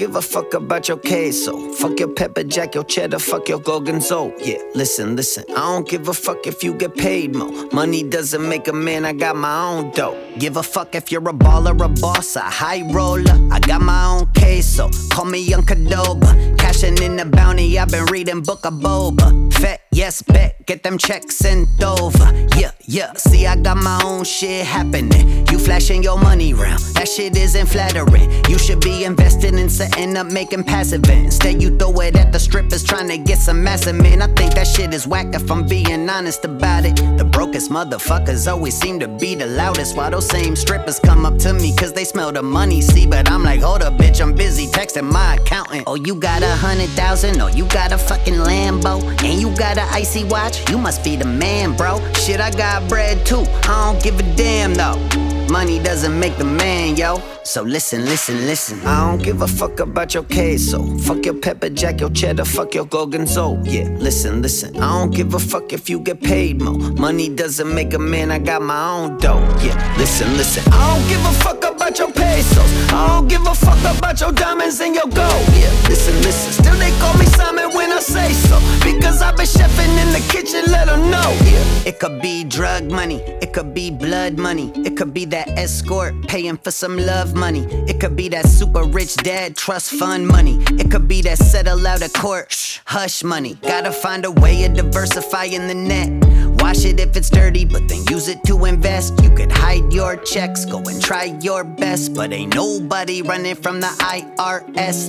give a fuck about your queso. Fuck your pepper jack, your cheddar, fuck your gorgonzola. Yeah, listen, I don't give a fuck if you get paid more. Money doesn't make a man, I got my own dough. Give a fuck if you're a baller, a boss, a high roller. I got my own queso, call me Young Cadoba. Cashing in the bounty, I've been reading Book of Boba. Fat, yes, bet, get them checks sent over. Yeah, see I got my own shit happening. You flashing your money round, that shit isn't flattering. You should be investing in setting up, making passive. Instead you throw it at the strippers trying to get some massive man. I think that shit is whack if I'm being honest about it. The brokest motherfuckers always seem to be the loudest, while those same strippers come up to me cause they smell the money, see. But I'm like, hold up bitch, I'm busy texting my accountant. Oh, you got 100,000, oh you got a fucking Lambo, and you got an icy watch, you must be the man, bro. Shit, I got bread too, I don't give a damn though. Money doesn't make the man, yo. So listen. I don't give a fuck about your queso. Fuck your pepper jack, your cheddar, fuck your gorgonzola. Yeah, listen. I don't give a fuck if you get paid more. Money doesn't make a man, I got my own dough. Yeah, listen. I don't give a fuck about your pesos. I don't give a fuck about your diamonds and your gold. Yeah, listen. Still they call me Simon when I say so, because I've been chefing in the kitchen, let them know. Yeah, it could be drug money, it could be blood money, it could be that escort paying for some love money, it could be that super rich dad trust fund money, it could be that settle out of court hush money. Gotta find a way of diversifying the net. Wash it if it's dirty, but then use it to invest. You could hide your checks, go and try your best, but ain't nobody running from the IRS.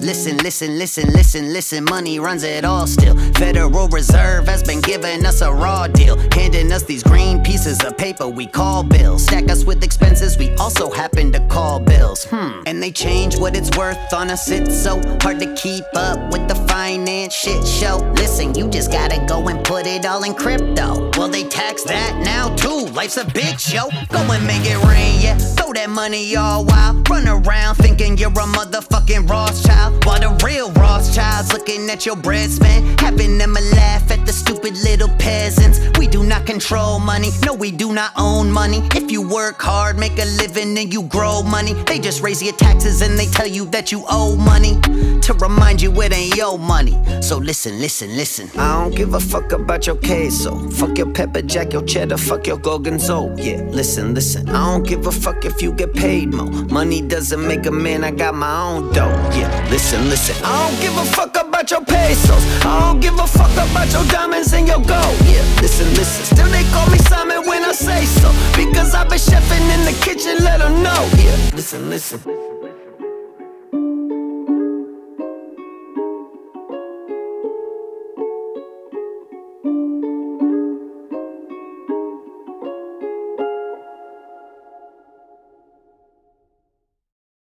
Listen, money runs it all still. Federal Reserve has been giving us a raw deal, handing us these green pieces of paper we call bills. Stack us with expenses we also happen to call bills. And they change what it's worth on us, it's so hard to keep up with the finance shit show. Listen, you just gotta go and put it all in crypto. Well, they tax that now too, life's a big show. Go and make it rain, yeah, throw that money all wild. Run around thinking you're a motherfucking Rothschild, while the real Rothschilds looking at your bread spend, having them a laugh at the stupid little peasants. We do not control money, no we do not own money. If you work hard, make a living and you grow money, they just raise your taxes and they tell you that you owe money, to remind you it ain't your money. So listen. I don't give a fuck about your queso. Fuck your pepper jack, your cheddar, fuck your gorgonzola. Yeah, listen. I don't give a fuck if you get paid more. Money doesn't make a man, I got my own dough. Yeah, listen. I don't give a fuck about your pesos. I don't give a fuck about your diamonds and your gold. Yeah, listen. Still they call me Simon when I say so, because I've been chefing in the kitchen, let them know. Yeah, listen.